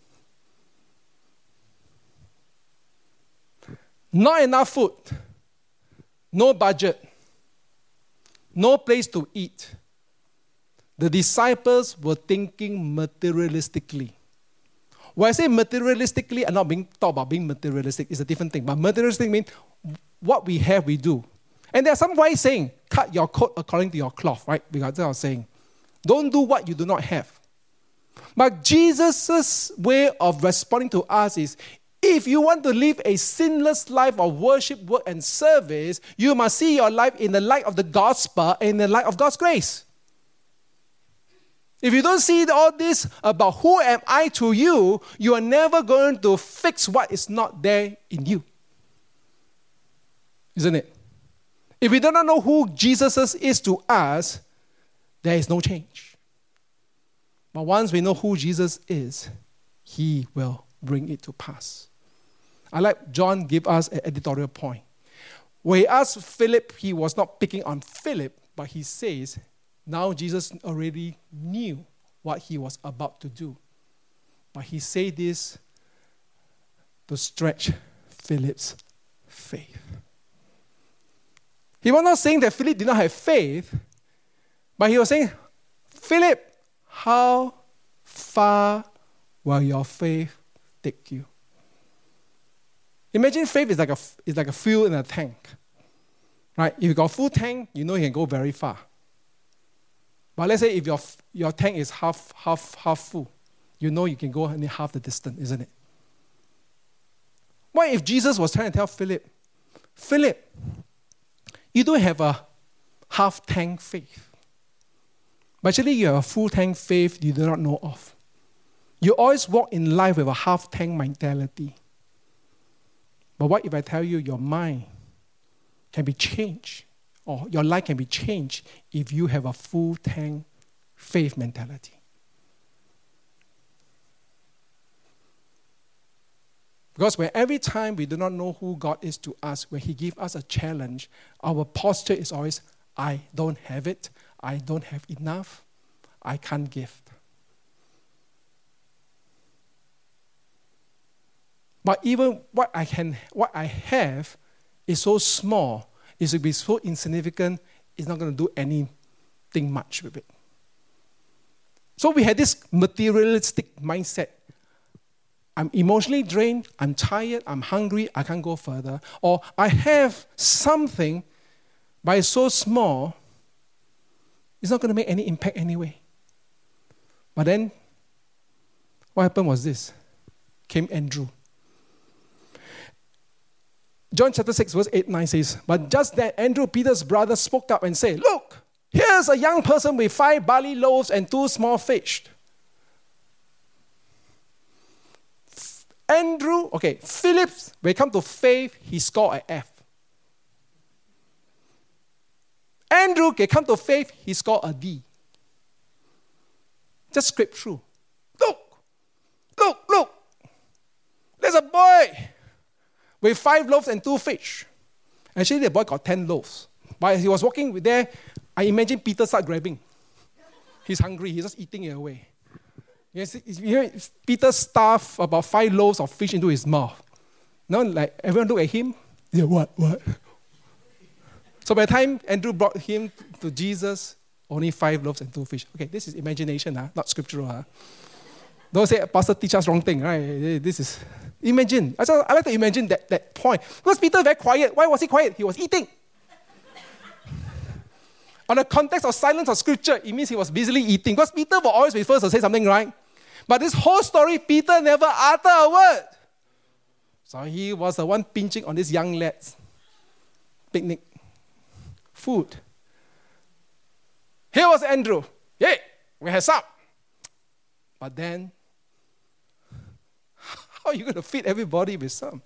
Not enough food, no budget, no place to eat. The disciples were thinking materialistically. When I say materialistically, I'm not talking about being materialistic. It's a different thing. But materialistic means what we have, we do. And there are some ways saying, cut your coat according to your cloth, right? Because that's what I'm saying. Don't do what you do not have. But Jesus' way of responding to us is, if you want to live a sinless life of worship, work, and service, you must see your life in the light of the gospel and in the light of God's grace. If you don't see all this about who am I to you, you are never going to fix what is not there in you. Isn't it? If we do not know who Jesus is to us, there is no change. But once we know who Jesus is, He will bring it to pass. I like John give us an editorial point. When he asked Philip, he was not picking on Philip, but he says, now Jesus already knew what he was about to do. But he said this to stretch Philip's faith. He was not saying that Philip did not have faith, but he was saying, Philip, how far will your faith take you? Imagine faith is like a fuel in a tank. Right? If you got a full tank, you know you can go very far. But let's say if your tank is half full, you know you can go only half the distance, isn't it? What if Jesus was trying to tell Philip, you don't have a half tank faith. But actually you have a full tank faith you do not know of. You always walk in life with a half tank mentality. But what if I tell you your mind can be changed, or your life can be changed if you have a full tank faith mentality? Because when every time we do not know who God is to us, when He gives us a challenge, our posture is always, I don't have it, I don't have enough, I can't give. But even what I have is so small, it will be so insignificant, it's not going to do anything much with it. So we had this materialistic mindset. I'm emotionally drained, I'm tired, I'm hungry, I can't go further. Or I have something, but it's so small, it's not going to make any impact anyway. But then, what happened was this. Came Andrew. John chapter 6 verse 8-9 says, but just then Andrew, Peter's brother, spoke up and said, look, here Here's a young person with 5 barley loaves and 2 small fish. Philip, when it comes to faith, he scored an F. Andrew, when it comes to faith, he scored a D. Just scrape through. Look. There's a boy with 5 loaves and 2 fish. Actually, the boy got 10 loaves. But as he was walking there, I imagine Peter start grabbing. He's hungry. He's just eating it away. Yes, Peter stuffed about 5 loaves of fish into his mouth. Now, like, everyone look at him. Yeah, what? So by the time Andrew brought him to Jesus, only 5 loaves and 2 fish. Okay, this is imagination, not scriptural. Don't say, Pastor teach us wrong thing, right? This is, imagine. I like to imagine that point. Because Peter very quiet. Why was he quiet? He was eating. On the context of silence of scripture, it means he was busily eating. Because Peter will always be first to say something, right? But this whole story, Peter never uttered a word. So he was the one pinching on this young lad's picnic food. Here was Andrew. Hey, we had some. But then, how are you going to feed everybody with some?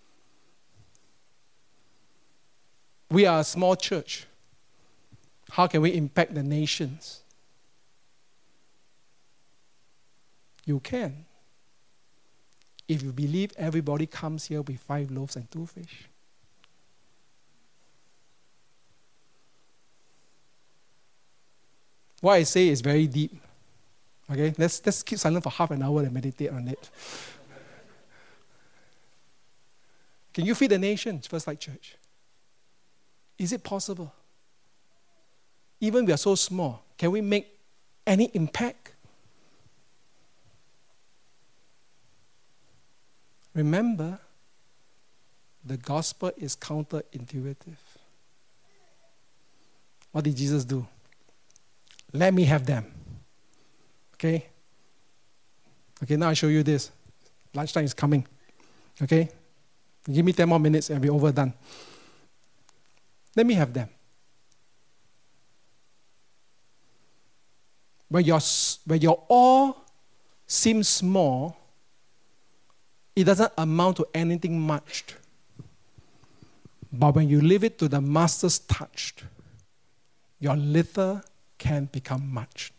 We are a small church. How can we impact the nations? You can. If you believe everybody comes here with 5 loaves and 2 fish. What I say is very deep. Okay, let's keep silent for half an hour and meditate on it. Can you feed the nations, First Light Church? Is it possible? Even we are so small, can we make any impact? Remember, the gospel is counterintuitive. What did Jesus do? Let me have them. Okay, now I show you this. Lunchtime is coming. Okay? Give me 10 more minutes and we're overdone. Let me have them. When your all seems small, it doesn't amount to anything much. But when you leave it to the master's touch, your little can become much.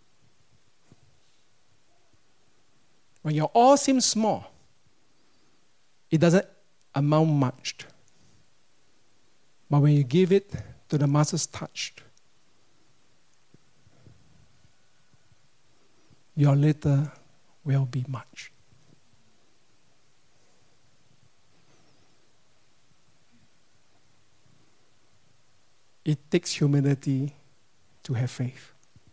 When your all seems small, it doesn't amount much. But when you give it to the master's touch, your little will be much. It takes humility to have faith.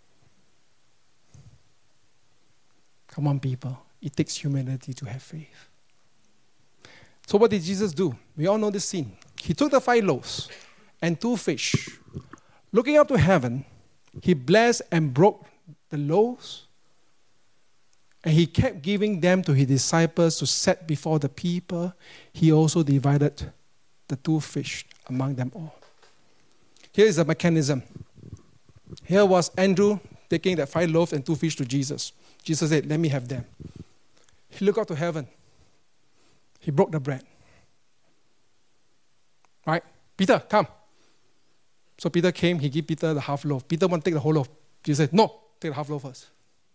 Come on, people. It takes humility to have faith. So what did Jesus do? We all know this scene. He took the 5 loaves and 2 fish. Looking up to heaven, he blessed and broke the loaves, and he kept giving them to his disciples to set before the people. He also divided the 2 fish among them all. Here is the mechanism. Here was Andrew taking the 5 loaves and 2 fish to Jesus. Jesus said, let me have them. He looked up to heaven. He broke the bread. Right? Peter, come. So Peter came, he gave Peter the half loaf. Peter wanted to take the whole loaf. Jesus said, no, take the half loaf first.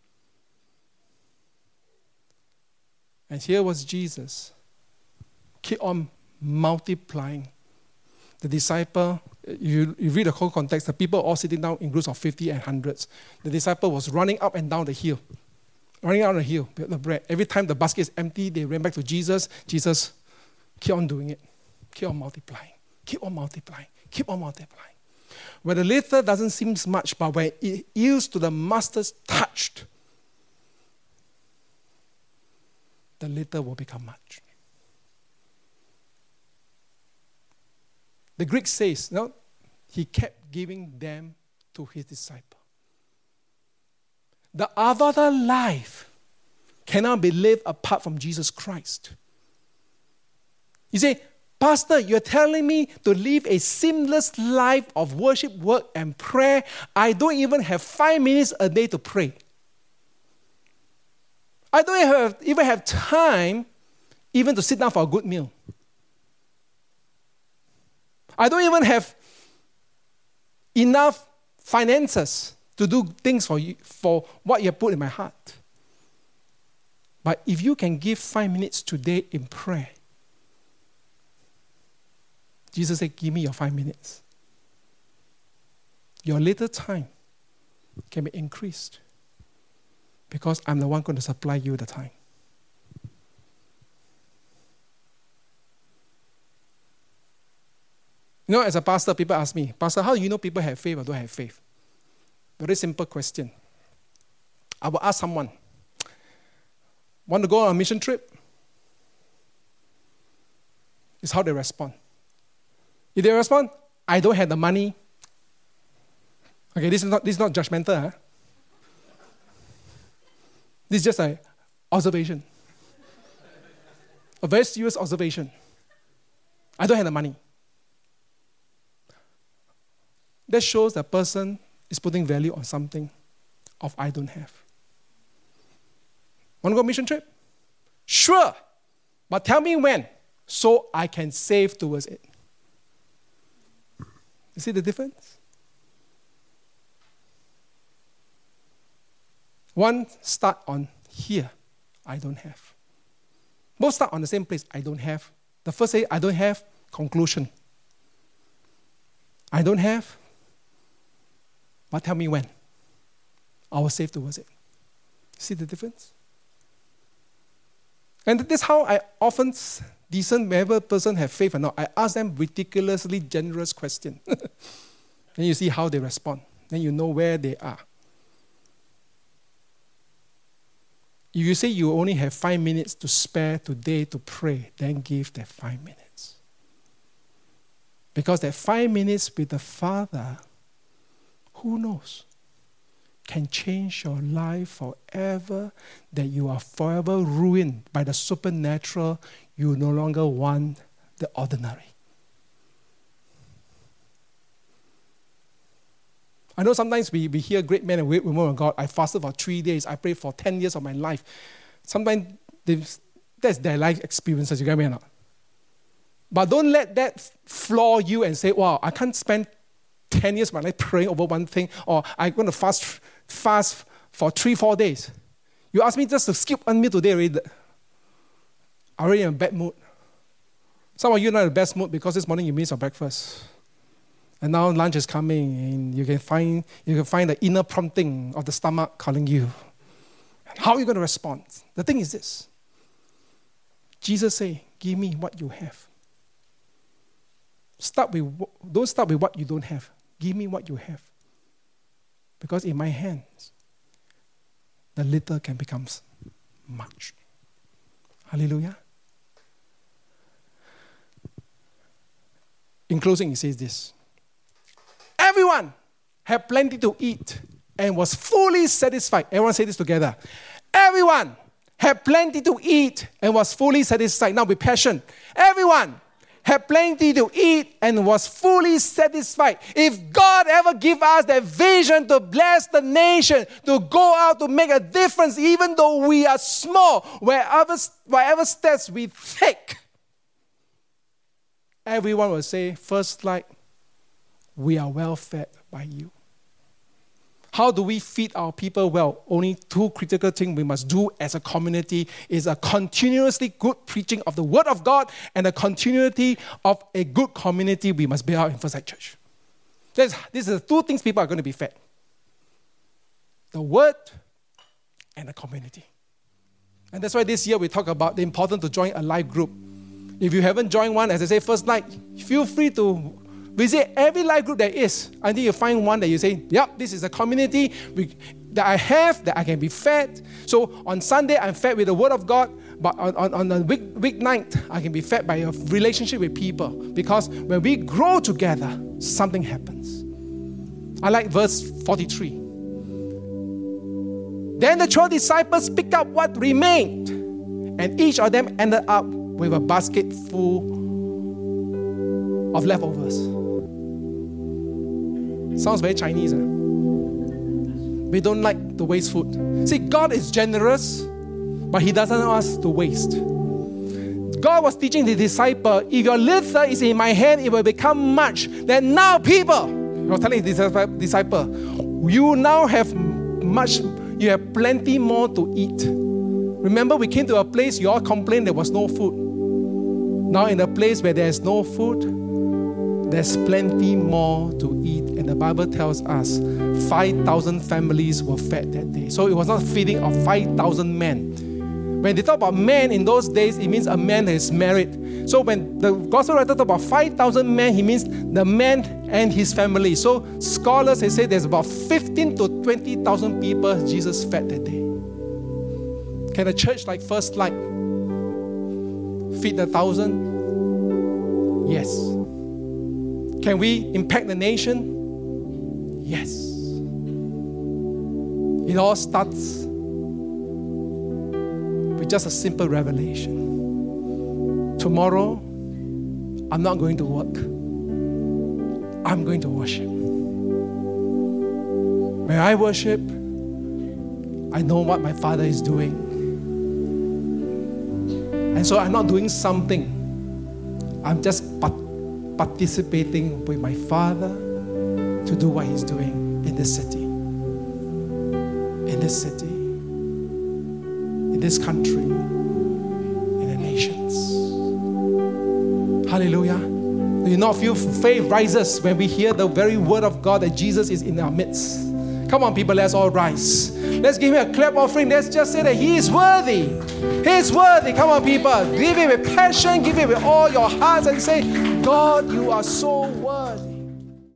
And here was Jesus. Keep on multiplying. The disciple, you read the whole context, the people all sitting down in groups of 50 and hundreds. The disciple was running up and down the hill. Running out on the hill, the bread. Every time the basket is empty, they ran back to Jesus. Jesus, keep on doing it. Keep on multiplying. Keep on multiplying. Keep on multiplying. When the little doesn't seem much, but when it yields to the master's touch, the little will become much. The Greek says, no, he kept giving them to his disciple. The avatar life cannot be lived apart from Jesus Christ. You say, Pastor, you're telling me to live a seamless life of worship, work, and prayer. I don't even have 5 minutes a day to pray. I don't even have time even to sit down for a good meal. I don't even have enough finances to do things for you, for what you have put in my heart. But if you can give 5 minutes today in prayer, Jesus said, give me your 5 minutes. Your little time can be increased because I'm the one going to supply you the time. You know, as a pastor, people ask me, Pastor, how do you know people have faith or don't have faith? Very simple question. I will ask someone, want to go on a mission trip? It's how they respond. If they respond, I don't have the money. Okay, this is not judgmental. Huh? This is just an observation. A very serious observation. I don't have the money. That shows the person is putting value on something of I don't have. Want to go mission trip? Sure. But tell me when, so I can save towards it. You see the difference? One start on here, I don't have. Both start on the same place, I don't have. The first say, I don't have, conclusion. I don't have, but tell me when. I will save towards it. See the difference? And this is how I often discern whether a person have faith or not. I ask them ridiculously generous questions. Then you see how they respond. Then you know where they are. If you say you only have 5 minutes to spare today to pray, then give that 5 minutes. Because that 5 minutes with the Father, who knows, can change your life forever, that you are forever ruined by the supernatural. You no longer want the ordinary. I know sometimes we hear great men and great women of God. I fasted for 3 days. I prayed for 10 years of my life. Sometimes that's their life experiences. You get me or not? But don't let that floor you and say, wow, I can't spend 10 years of my life praying over one thing, or I'm going to fast for 3-4 days. You ask me just to skip one meal today, I'm already in a bad mood. Some of you are not in the best mood because this morning you missed your breakfast. And now lunch is coming, and you can find the inner prompting of the stomach calling you. And how are you going to respond? The thing is this. Jesus said, give me what you have. Don't start with what you don't have. Give me what you have. Because in my hands, the little can become much. Hallelujah. In closing, he says this. Everyone had plenty to eat and was fully satisfied. Everyone say this together. Everyone had plenty to eat and was fully satisfied. Now with passion. Everyone had plenty to eat and was fully satisfied. If God ever give us that vision to bless the nation, to go out to make a difference, even though we are small, wherever steps we take, everyone will say, first like, we are well fed by you. How do we feed our people well? Only two critical things we must do as a community is a continuously good preaching of the Word of God and a continuity of a good community we must build out in First Light Church. These are the two things people are going to be fed. The Word and the community. And that's why this year we talk about the importance to join a life group. If you haven't joined one, as I say, First Light, feel free to visit every life group there is until you find one that you say, yep, this is a community that I have, that I can be fed. So on Sunday, I'm fed with the Word of God, but on the weeknight, I can be fed by a relationship with people. Because when we grow together, something happens. I like verse 43. Then the 12 disciples picked up what remained, and each of them ended up with a basket full of leftovers. Sounds very Chinese. We don't like to waste food. See, God is generous, but He doesn't want us to waste. God was teaching the disciple, if your little is in my hand, it will become much. Then now people, He was telling His disciple, you now have much, you have plenty more to eat. Remember, we came to a place you all complained there was no food. Now in a place where there's no food, there's plenty more to eat. And the Bible tells us 5,000 families were fed that day. So it was not feeding of 5,000 men. When they talk about men in those days, it means a man that is married. So when the gospel writer talk about 5,000 men, he means the man and his family. So scholars, they say there's about 15 to 20,000 people Jesus fed that day. Can a church like First Light feed 1,000? Yes. Can we impact the nation? Yes. It all starts with just a simple revelation. Tomorrow, I'm not going to work. I'm going to worship. When I worship, I know what my Father is doing. And so I'm not doing something. I'm just participating with my Father to do what He's doing in this city. In this city. In this country. In the nations. Hallelujah. Do you not feel faith rises when we hear the very word of God that Jesus is in our midst? Come on, people, let's all rise. Let's give Him a clap offering. Let's just say that He is worthy. He is worthy. Come on, people. Give it with passion. Give it with all your hearts and say, God, you are so worthy.